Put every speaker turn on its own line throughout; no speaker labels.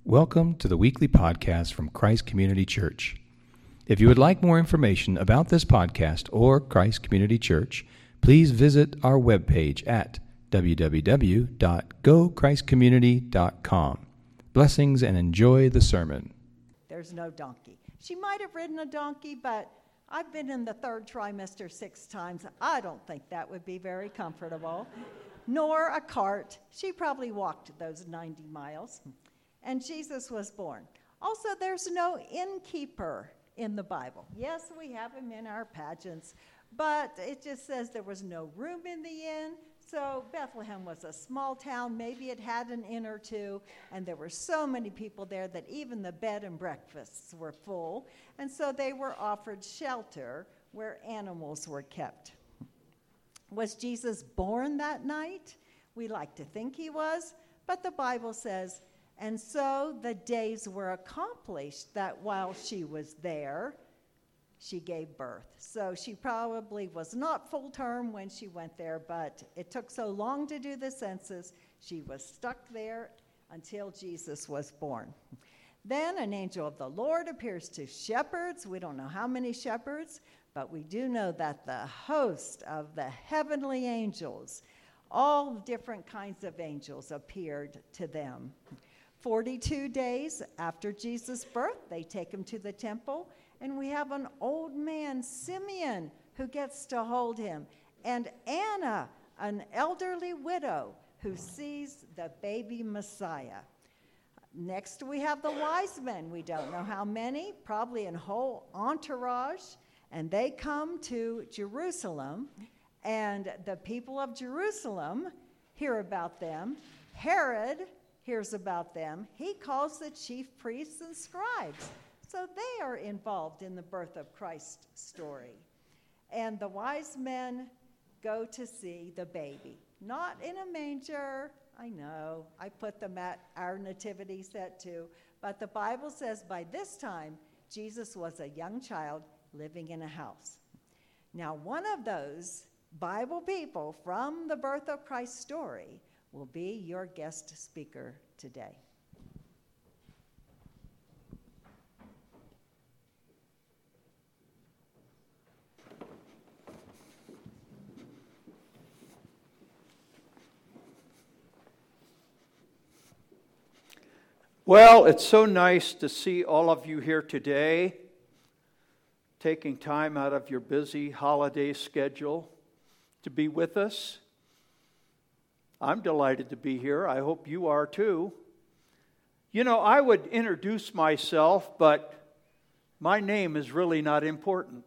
Welcome to the weekly podcast from Christ Community Church. If you would like more information about this podcast or Christ Community Church, please visit our webpage at www.gochristcommunity.com. Blessings and enjoy the sermon.
There's no donkey. She might have ridden a donkey, but I've been in the third trimester 6 times. I don't think that would be very comfortable. Nor a cart. She probably walked those 90 miles. And Jesus was born. Also, there's no innkeeper in the Bible. Yes, we have him in our pageants, but it just says there was no room in the inn. So Bethlehem was a small town. Maybe it had an inn or two, and there were so many people there that even the bed and breakfasts were full. And so they were offered shelter where animals were kept. Was Jesus born that night? We like to think he was, but the Bible says, and so the days were accomplished that while she was there, she gave birth. So she probably was not full term when she went there, but it took so long to do the census, she was stuck there until Jesus was born. Then an angel of the Lord appears to shepherds. We don't know how many shepherds, but we do know that the host of the heavenly angels, all different kinds of angels, appeared to them. 42 days after Jesus' birth, they take him to the temple, and we have an old man, Simeon, who gets to hold him, and Anna, an elderly widow, who sees the baby Messiah. Next, we have the wise men. We don't know how many, probably a whole entourage, and they come to Jerusalem, and the people of Jerusalem hear about them. Herod hears about them. He calls the chief priests and scribes. So they are involved in the birth of Christ's story. And the wise men go to see the baby. Not in a manger. I know, I put them at our nativity set too. But the Bible says by this time, Jesus was a young child living in a house. Now, one of those Bible people from the birth of Christ's story will be your guest speaker today.
Well, it's so nice to see all of you here today, taking time out of your busy holiday schedule to be with us. I'm delighted to be here. I hope you are too. You know, I would introduce myself, but my name is really not important.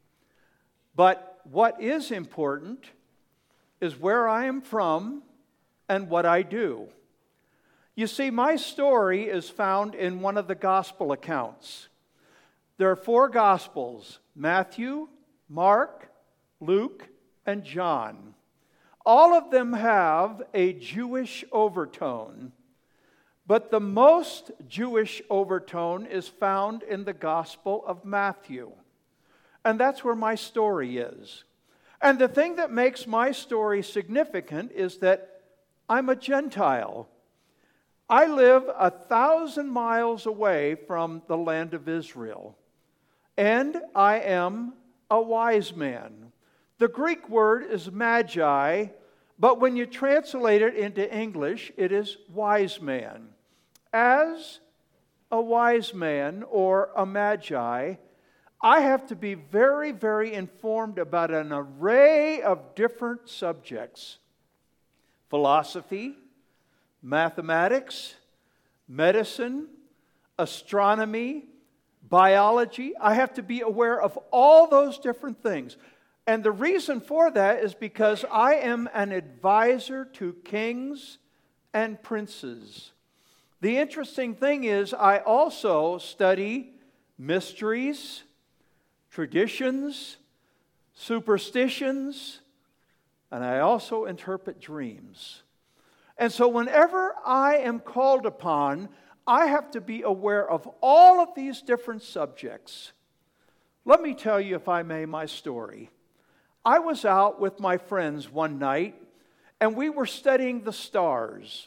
But what is important is where I am from and what I do. You see, my story is found in one of the gospel accounts. There are 4 gospels: Matthew, Mark, Luke, and John. All of them have a Jewish overtone, but the most Jewish overtone is found in the Gospel of Matthew. And that's where my story is. And the thing that makes my story significant is that I'm a Gentile. I live 1,000 miles away from the land of Israel, and I am a wise man. The Greek word is magi, but when you translate it into English, it is wise man. As a wise man or a magi, I have to be very, very informed about an array of different subjects: philosophy, mathematics, medicine, astronomy, biology. I have to be aware of all those different things. And the reason for that is because I am an advisor to kings and princes. The interesting thing is I also study mysteries, traditions, superstitions, and I also interpret dreams. And so whenever I am called upon, I have to be aware of all of these different subjects. Let me tell you, if I may, my story. I was out with my friends one night, and we were studying the stars.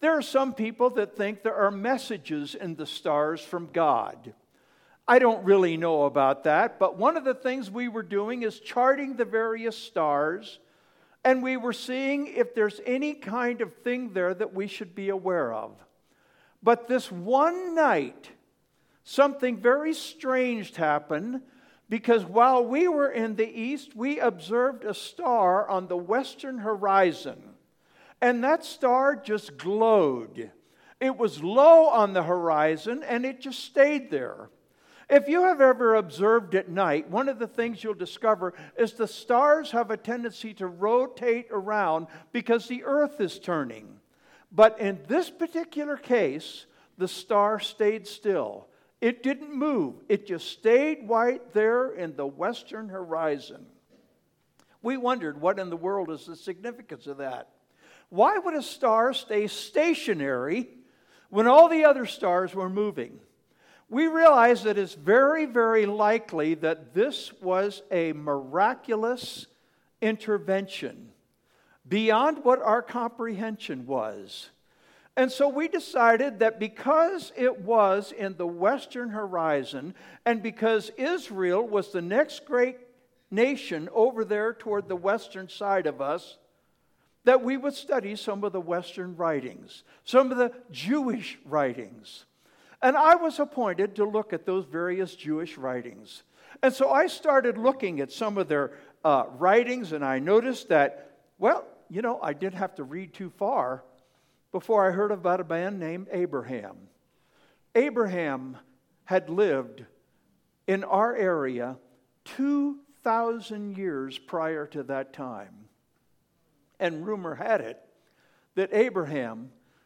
There are some people that think there are messages in the stars from God. I don't really know about that, but one of the things we were doing is charting the various stars, and we were seeing if there's any kind of thing there that we should be aware of. But this one night, something very strange happened, because while we were in the east, we observed a star on the western horizon. And that star just glowed. It was low on the horizon, and it just stayed there. If you have ever observed at night, one of the things you'll discover is the stars have a tendency to rotate around because the earth is turning. But in this particular case, the star stayed still. It didn't move. It just stayed right there in the western horizon. We wondered, what in the world is the significance of that? Why would a star stay stationary when all the other stars were moving? We realize that it's very, very likely that this was a miraculous intervention beyond what our comprehension was. And so we decided that because it was in the western horizon, and because Israel was the next great nation over there toward the western side of us, that we would study some of the Western writings, some of the Jewish writings. And I was appointed to look at those various Jewish writings. And so I started looking at some of their writings, and I noticed that, well, I didn't have to read too far before I heard about a man named Abraham. Abraham had lived in our area 2,000 years prior to that time. And rumor had it that Abraham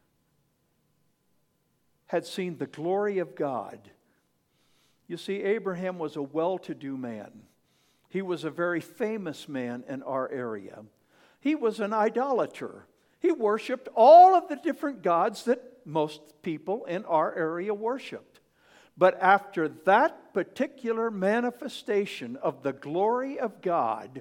had seen the glory of God. You see, Abraham was a well-to-do man. He was a very famous man in our area. He was an idolater. He worshiped all of the different gods that most people in our area worshiped. But after that particular manifestation of the glory of God,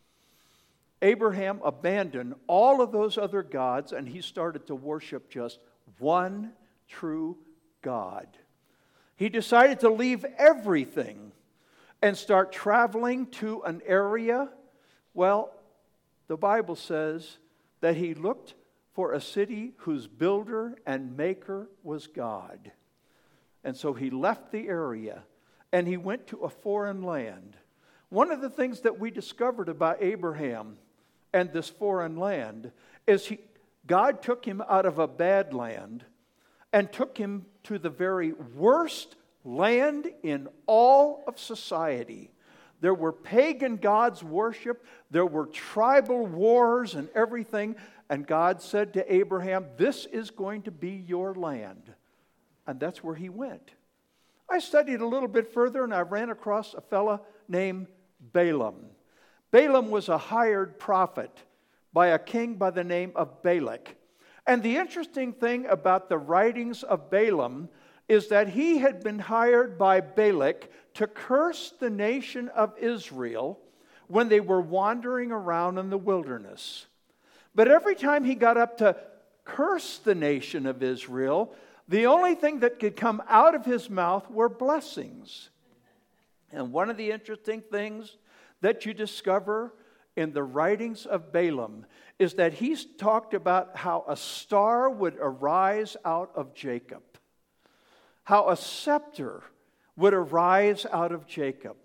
Abraham abandoned all of those other gods, and he started to worship just one true God. He decided to leave everything and start traveling to an area. Well, the Bible says that he looked for a city whose builder and maker was God. And so he left the area and he went to a foreign land. One of the things that we discovered about Abraham and this foreign land is God took him out of a bad land and took him to the very worst land in all of society. There were pagan gods worshipped. There were tribal wars and everything. And God said to Abraham, this is going to be your land. And that's where he went. I studied a little bit further and I ran across a fella named Balaam. Balaam was a hired prophet by a king by the name of Balak. And the interesting thing about the writings of Balaam is that he had been hired by Balak to curse the nation of Israel when they were wandering around in the wilderness. But every time he got up to curse the nation of Israel, the only thing that could come out of his mouth were blessings. And one of the interesting things that you discover in the writings of Balaam is that he's talked about how a star would arise out of Jacob, how a scepter would arise out of Jacob.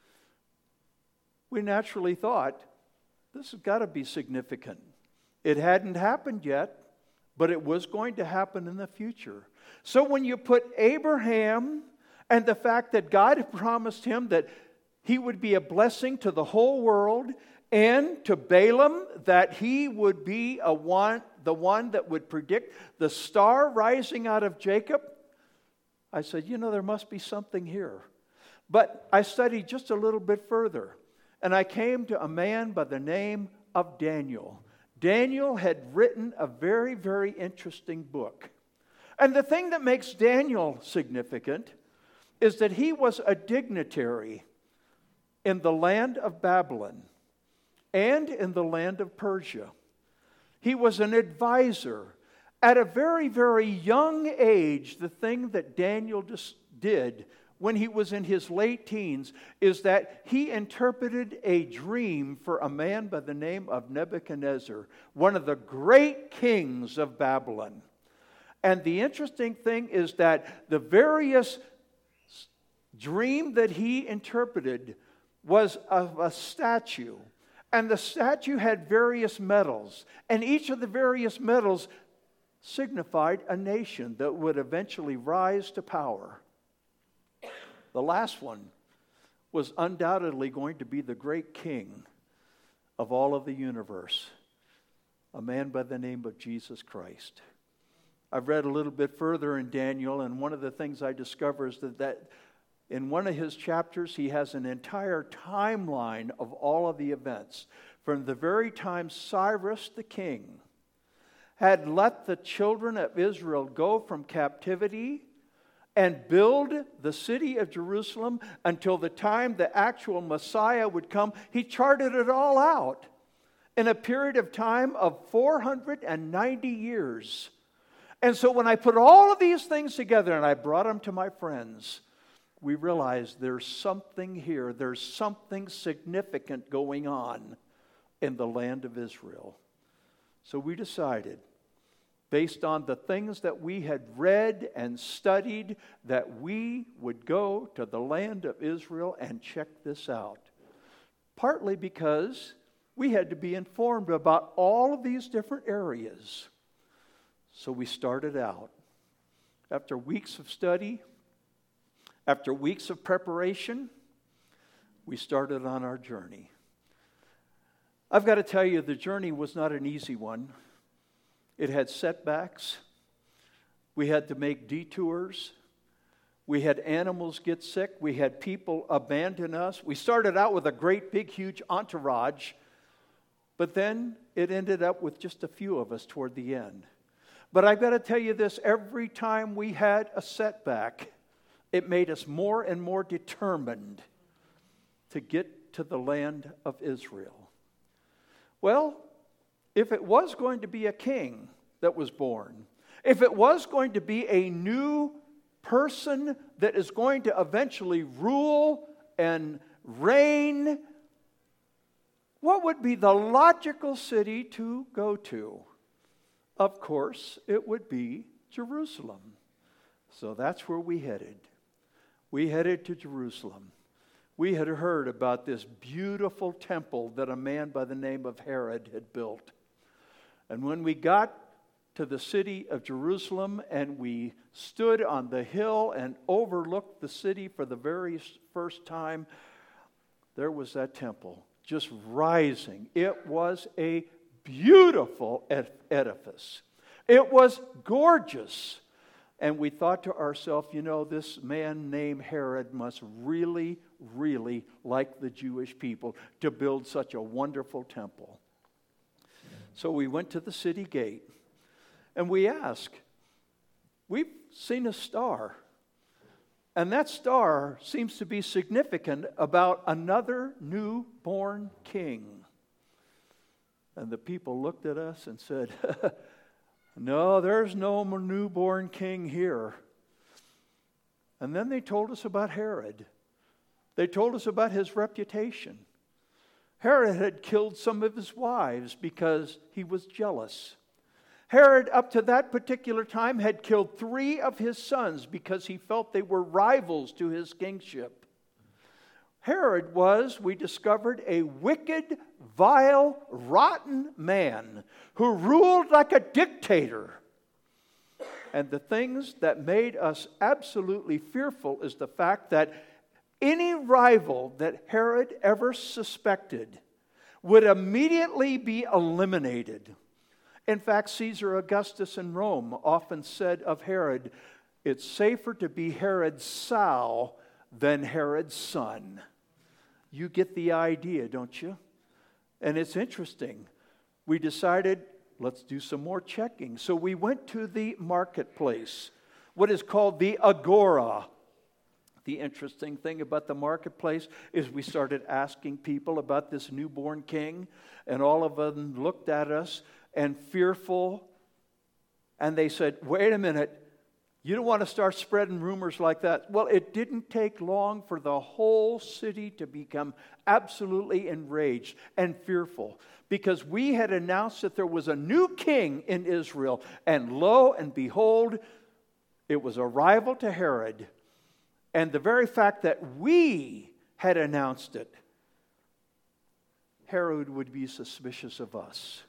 We naturally thought, this has got to be significant. It hadn't happened yet, but it was going to happen in the future. So when you put Abraham and the fact that God had promised him that he would be a blessing to the whole world, and to Balaam that he would be the one that would predict the star rising out of Jacob, I said, there must be something here. But I studied just a little bit further, and I came to a man by the name of Daniel. Daniel had written a very, very interesting book. And the thing that makes Daniel significant is that he was a dignitary in the land of Babylon and in the land of Persia. He was an advisor At a very, very young age, the thing that Daniel just did when he was in his late teens is that he interpreted a dream for a man by the name of Nebuchadnezzar, one of the great kings of Babylon. And the interesting thing is that the various dream that he interpreted was of a statue. And the statue had various metals. And each of the various metals signified a nation that would eventually rise to power. The last one was undoubtedly going to be the great king of all of the universe, a man by the name of Jesus Christ. I've read a little bit further in Daniel, and one of the things I discover is that in one of his chapters, he has an entire timeline of all of the events. From the very time Cyrus the king had let the children of Israel go from captivity and build the city of Jerusalem until the time the actual Messiah would come, he charted it all out in a period of time of 490 years. And so when I put all of these things together and I brought them to my friends, we realized there's something here. There's something significant going on in the land of Israel. So we decided, based on the things that we had read and studied, that we would go to the land of Israel and check this out. Partly because we had to be informed about all of these different areas. So we started out. After weeks of study, after weeks of preparation, we started on our journey. I've got to tell you, the journey was not an easy one. It had setbacks. We had to make detours. We had animals get sick. We had people abandon us. We started out with a great, big, huge entourage, but then it ended up with just a few of us toward the end. But I've got to tell you this, every time we had a setback, it made us more and more determined to get to the land of Israel. Well, if it was going to be a king that was born, if it was going to be a new person that is going to eventually rule and reign, what would be the logical city to go to? Of course, it would be Jerusalem. So that's where we headed. We headed to Jerusalem. We had heard about this beautiful temple that a man by the name of Herod had built. And when we got to the city of Jerusalem and we stood on the hill and overlooked the city for the very first time, there was that temple just rising. It was a beautiful edifice. It was gorgeous. And we thought to ourselves, this man named Herod must really, really like the Jewish people to build such a wonderful temple. So we went to the city gate and we asked, we've seen a star. And that star seems to be significant about another newborn king. And the people looked at us and said, no, there's no newborn king here. And then they told us about Herod. They told us about his reputation. Herod had killed some of his wives because he was jealous. Herod, up to that particular time, had killed 3 of his sons because he felt they were rivals to his kingship. Herod was, we discovered, a wicked, vile, rotten man who ruled like a dictator. And the things that made us absolutely fearful is the fact that any rival that Herod ever suspected would immediately be eliminated. In fact, Caesar Augustus in Rome often said of Herod, it's safer to be Herod's sow than Herod's son. You get the idea, don't you? And it's interesting. We decided, let's do some more checking. So we went to the marketplace, what is called the Agora. The interesting thing about the marketplace is we started asking people about this newborn king, and all of them looked at us and fearful And they said, wait a minute, you don't want to start spreading rumors like that. Well, it didn't take long for the whole city to become absolutely enraged and fearful, because we had announced that there was a new king in Israel. And lo and behold, it was a rival to Herod. And the very fact that we had announced it, Herod would be suspicious of us.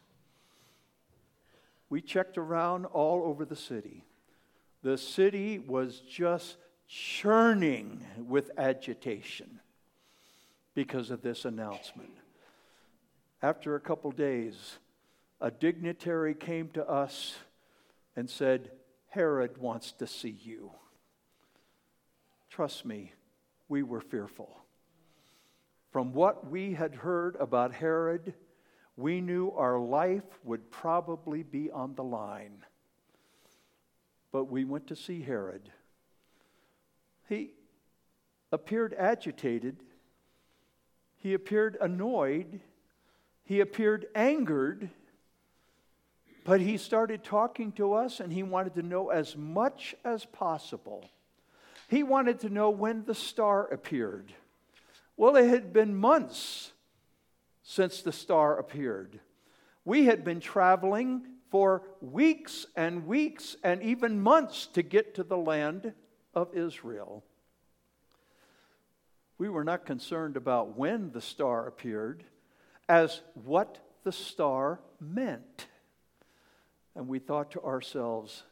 We checked around all over the city. The city was just churning with agitation because of this announcement. After a couple days, a dignitary came to us and said, Herod wants to see you. Trust me, we were fearful. From what we had heard about Herod, we knew our life would probably be on the line. But we went to see Herod. He appeared agitated. He appeared annoyed. He appeared angered. But he started talking to us, and he wanted to know as much as possible. He wanted to know when the star appeared. Well, it had been months since the star appeared. We had been traveling for weeks and weeks and even months to get to the land of Israel. We were not concerned about when the star appeared, as what the star meant. And we thought to ourselves,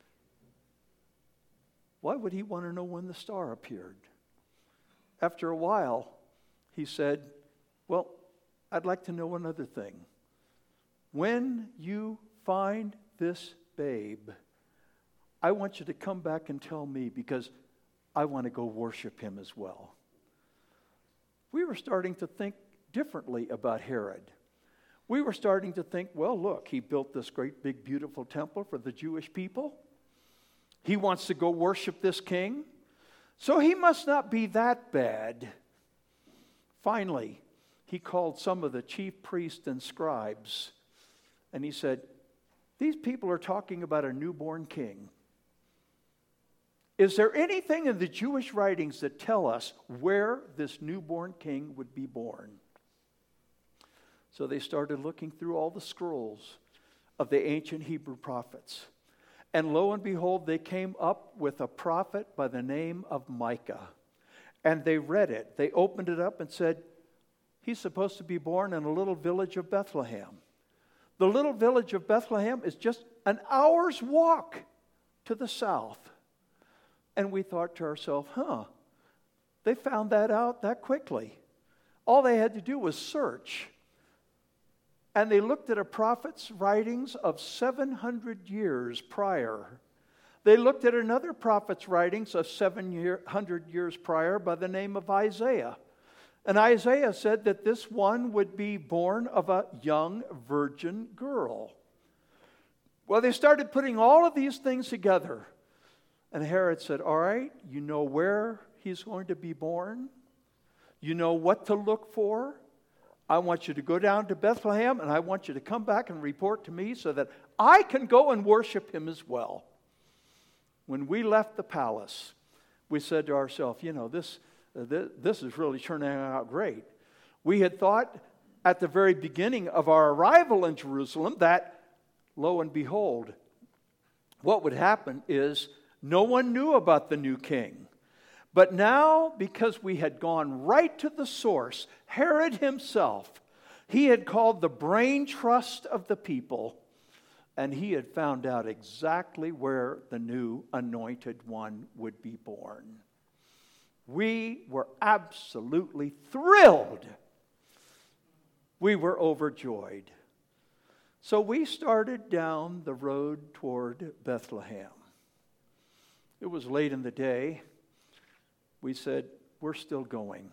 why would he want to know when the star appeared? After a while, he said, well, I'd like to know another thing. When you find this babe, I want you to come back and tell me, because I want to go worship him as well. We were starting to think differently about Herod. We were starting to think, well, look, he built this great big beautiful temple for the Jewish people. He wants to go worship this king. So he must not be that bad. Finally, he called some of the chief priests and scribes, and he said, these people are talking about a newborn king. Is there anything in the Jewish writings that tell us where this newborn king would be born? So they started looking through all the scrolls of the ancient Hebrew prophets. And lo and behold, they came up with a prophet by the name of Micah. And they read it. They opened it up and said, he's supposed to be born in a little village of Bethlehem. The little village of Bethlehem is just an hour's walk to the south. And we thought to ourselves, they found that out that quickly. All they had to do was search. And they looked at a prophet's writings of 700 years prior. They looked at another prophet's writings of 700 years prior by the name of Isaiah. And Isaiah said that this one would be born of a young virgin girl. Well, they started putting all of these things together. And Herod said, all right, you know where he's going to be born. You know what to look for. I want you to go down to Bethlehem, and I want you to come back and report to me so that I can go and worship him as well. When we left the palace, we said to ourselves, this is really turning out great. We had thought at the very beginning of our arrival in Jerusalem that, lo and behold, what would happen is no one knew about the new king. But now, because we had gone right to the source, Herod himself, he had called the brain trust of the people, and he had found out exactly where the new anointed one would be born. We were absolutely thrilled. We were overjoyed. So we started down the road toward Bethlehem. It was late in the day. We said, we're still going.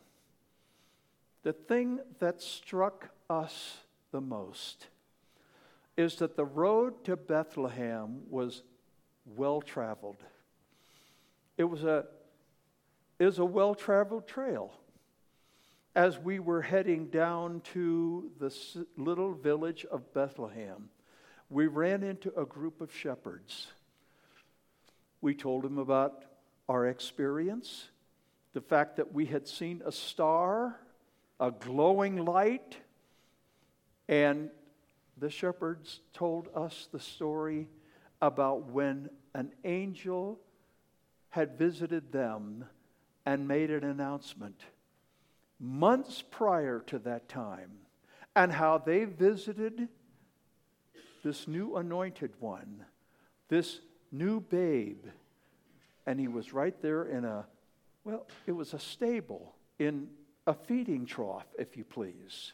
The thing that struck us the most is that the road to Bethlehem was well-traveled. It was a well-traveled trail. As we were heading down to the little village of Bethlehem, we ran into a group of shepherds. We told them about our experience, the fact that we had seen a star, a glowing light, and the shepherds told us the story about when an angel had visited them and made an announcement months prior to that time, and how they visited this new anointed one, this new babe, and he was right there in it was a stable, in a feeding trough, if you please.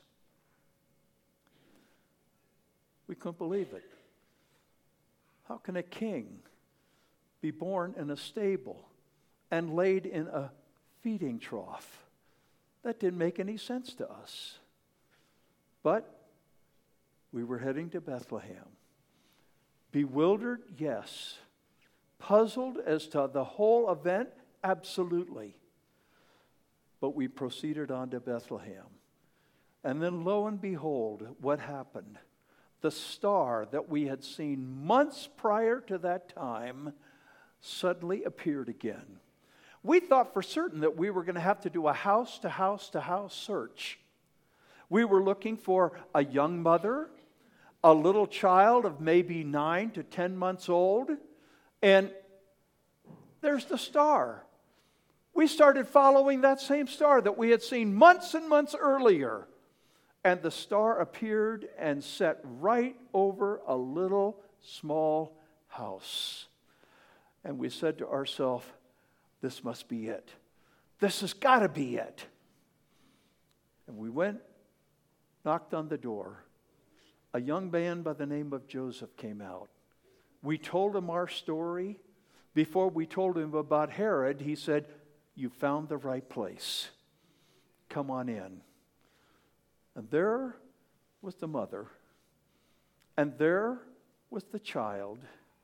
We couldn't believe it. How can a king be born in a stable and laid in a feeding trough? That didn't make any sense to us. But we were heading to Bethlehem. Bewildered, yes. Puzzled as to the whole event, absolutely. But we proceeded on to Bethlehem. And then lo and behold, what happened? The star that we had seen months prior to that time suddenly appeared again. We thought for certain that we were going to have to do a house-to-house-to-house search. We were looking for a young mother, a little child of maybe 9 to 10 months old, and there's the star. We started following that same star that we had seen months and months earlier. And the star appeared and set right over a little small house. And we said to ourselves, this must be it. This has got to be it. And we went, knocked on the door. A young man by the name of Joseph came out. We told him our story. Before we told him about Herod, he said, "You found the right place. Come on in." And there was the mother. And there was the child.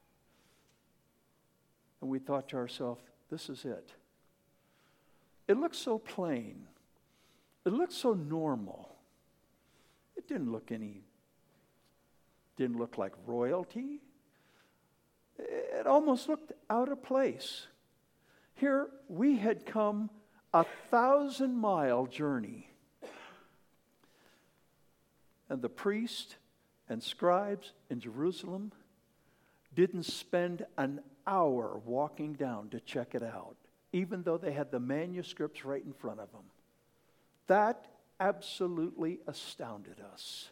And we thought to ourselves, this is it. It looked so plain. It looked so normal. It didn't look like royalty. It almost looked out of place. Here we had come 1,000-mile journey. And the priests and scribes in Jerusalem didn't spend an hour walking down to check it out, even though they had the manuscripts right in front of them. That absolutely astounded us,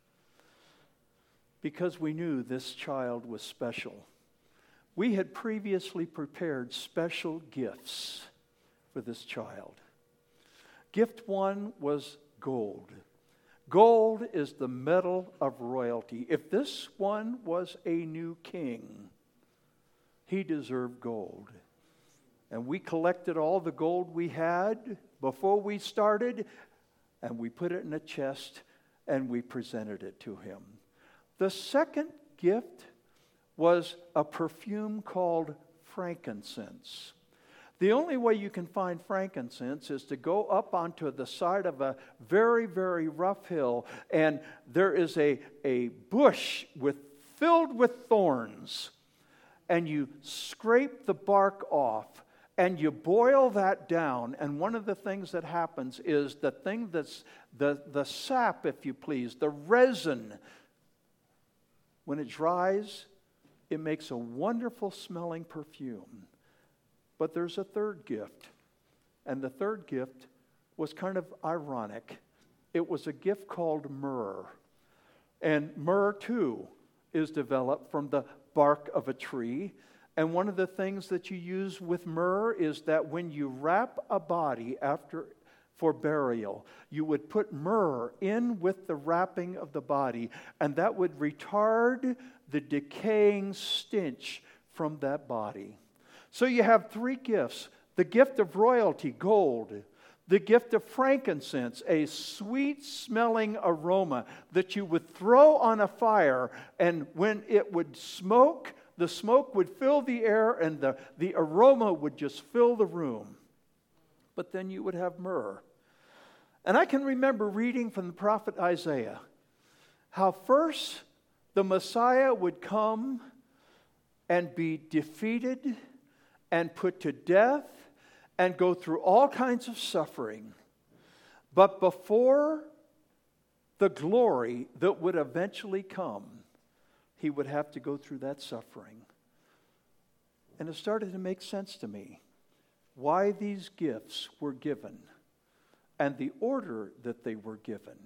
because we knew this child was special. We had previously prepared special gifts for this child. Gift one was gold. Gold is the metal of royalty. If this one was a new king, he deserved gold. And we collected all the gold we had before we started, and we put it in a chest, and we presented it to him. The second gift was a perfume called frankincense. The only way you can find frankincense is to go up onto the side of a very, very rough hill, and there is a bush filled with thorns, and you scrape the bark off, and you boil that down, and one of the things that happens is the thing that's the sap, if you please, the resin, when it dries, it makes a wonderful smelling perfume. But there's a third gift. And the third gift was kind of ironic. It was a gift called myrrh. And myrrh, too, is developed from the bark of a tree. And one of the things that you use with myrrh is that when you wrap a body for burial, you would put myrrh in with the wrapping of the body, and that would retard the decaying stench from that body. So you have three gifts: the gift of royalty, gold; the gift of frankincense, a sweet-smelling aroma that you would throw on a fire, and when it would smoke, the smoke would fill the air, and the aroma would just fill the room. But then you would have myrrh. And I can remember reading from the prophet Isaiah how first the Messiah would come and be defeated and put to death and go through all kinds of suffering. But before the glory that would eventually come, he would have to go through that suffering. And it started to make sense to me why these gifts were given and the order that they were given.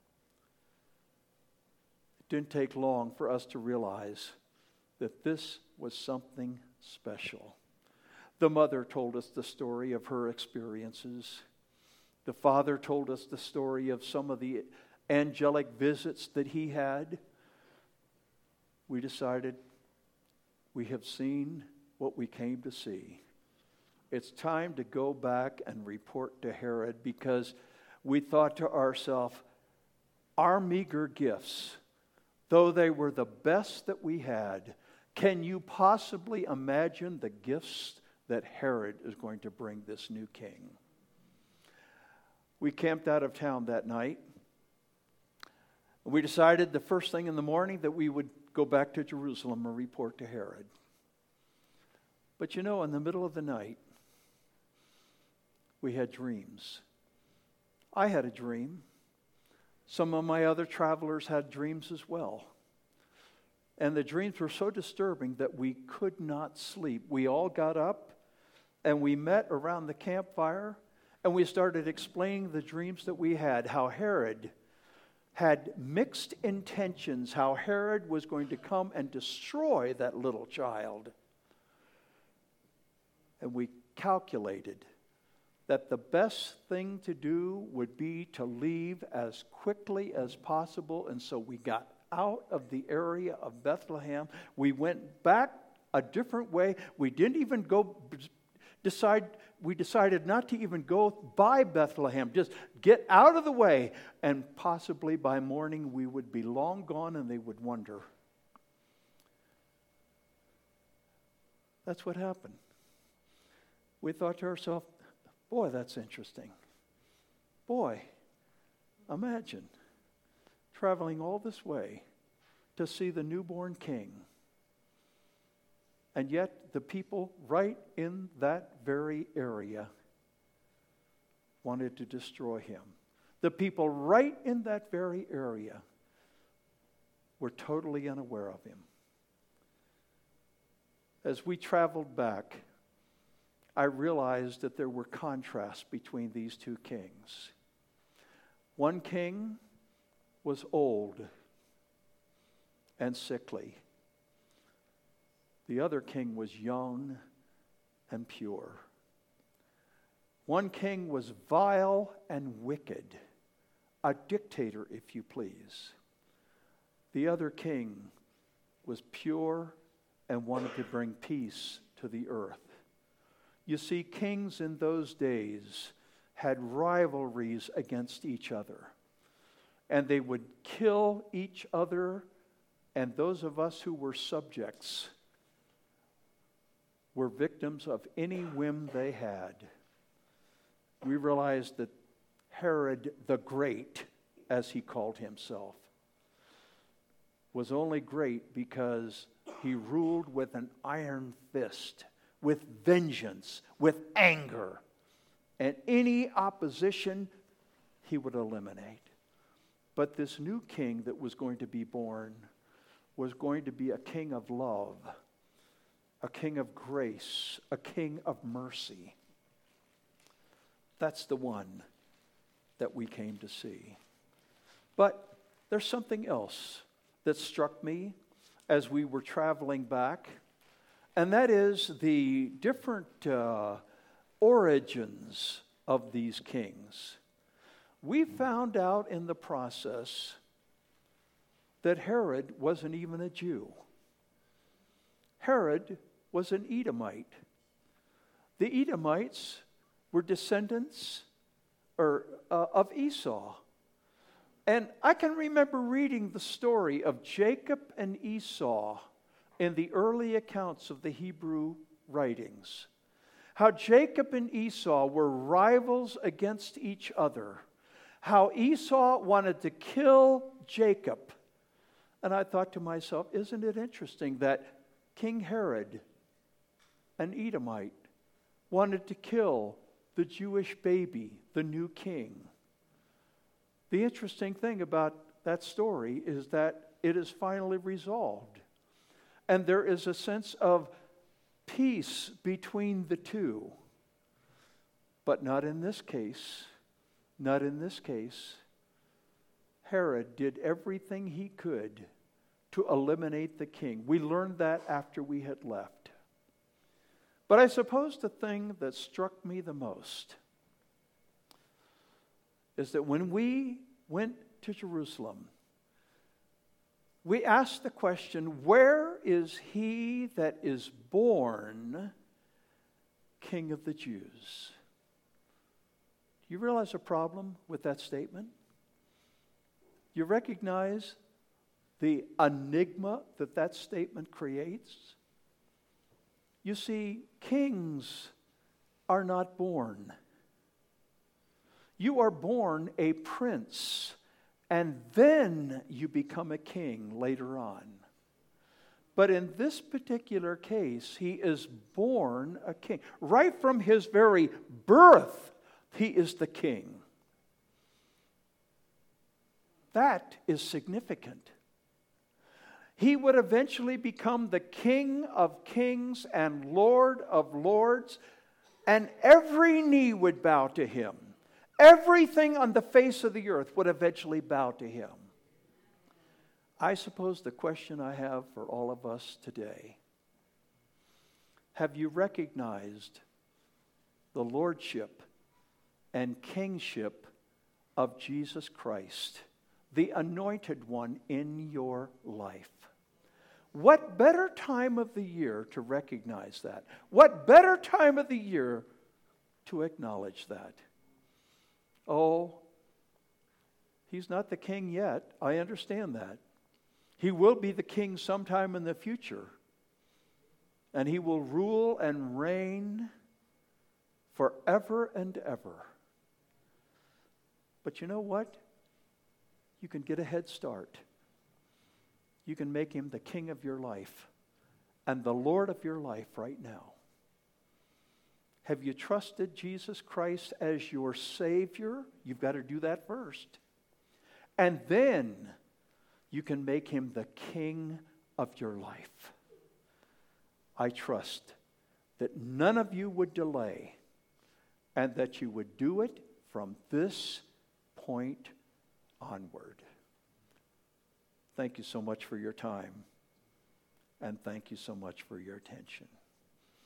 It didn't take long for us to realize that this was something special. The mother told us the story of her experiences. The father told us the story of some of the angelic visits that he had. We decided we have seen what we came to see. It's time to go back and report to Herod, because we thought to ourselves, our meager gifts, though they were the best that we had, can you possibly imagine the gifts that Herod is going to bring this new king? We camped out of town that night. We decided the first thing in the morning that we would go back to Jerusalem and report to Herod. But you know, in the middle of the night, we had dreams. I had a dream. Some of my other travelers had dreams as well. And the dreams were so disturbing that we could not sleep. We all got up and we met around the campfire and we started explaining the dreams that we had, how Herod had mixed intentions, how Herod was going to come and destroy that little child. And we calculated that the best thing to do would be to leave as quickly as possible. And so we got out of the area of Bethlehem. We went back a different way. We didn't even we decided not to even go by Bethlehem. Just get out of the way. And possibly by morning we would be long gone and they would wonder. That's what happened. We thought to ourselves, boy, that's interesting. Boy, imagine traveling all this way to see the newborn king. And yet the people right in that very area wanted to destroy him. The people right in that very area were totally unaware of him. As we traveled back, I realized that there were contrasts between these two kings. One king was old and sickly. The other king was young and pure. One king was vile and wicked, a dictator, if you please. The other king was pure and wanted to bring peace to the earth. You see, kings in those days had rivalries against each other. And they would kill each other, and those of us who were subjects were victims of any whim they had. We realized that Herod the Great, as he called himself, was only great because he ruled with an iron fist, with vengeance, with anger. And any opposition he would eliminate. But this new king that was going to be born was going to be a king of love, a king of grace, a king of mercy. That's the one that we came to see. But there's something else that struck me as we were traveling back, and that is the different origins of these kings. We found out in the process that Herod wasn't even a Jew. Herod was an Edomite. The Edomites were descendants of Esau. And I can remember reading the story of Jacob and Esau in the early accounts of the Hebrew writings. How Jacob and Esau were rivals against each other. How Esau wanted to kill Jacob And I thought to myself, isn't it interesting that King Herod, an Edomite, wanted to kill the Jewish baby, the new king? The interesting thing about that story is that it is finally resolved. And there is a sense of peace between the two. But not in this case. Not in this case. Herod did everything he could to eliminate the king. We learned that after we had left. But I suppose the thing that struck me the most is that when we went to Jerusalem, we asked the question, where is he that is born King of the Jews? Do you realize a problem with that statement? You recognize the enigma that that statement creates? You see, kings are not born. You are born a prince, and then you become a king later on. But in this particular case, he is born a king. Right from his very birth, he is the king. That is significant. He would eventually become the King of Kings and Lord of Lords, and every knee would bow to him. Everything on the face of the earth would eventually bow to him. I suppose the question I have for all of us today, have you recognized the lordship and kingship of Jesus Christ, the anointed one in your life? What better time of the year to recognize that? What better time of the year to acknowledge that? Oh, he's not the king yet. I understand that. He will be the king sometime in the future. And he will rule and reign forever and ever. But you know what? You can get a head start. You can make him the king of your life and the Lord of your life right now. Have you trusted Jesus Christ as your Savior? You've got to do that first. And then you can make him the king of your life. I trust that none of you would delay and that you would do it from this point onward. Thank you so much for your time, and thank you so much for your attention.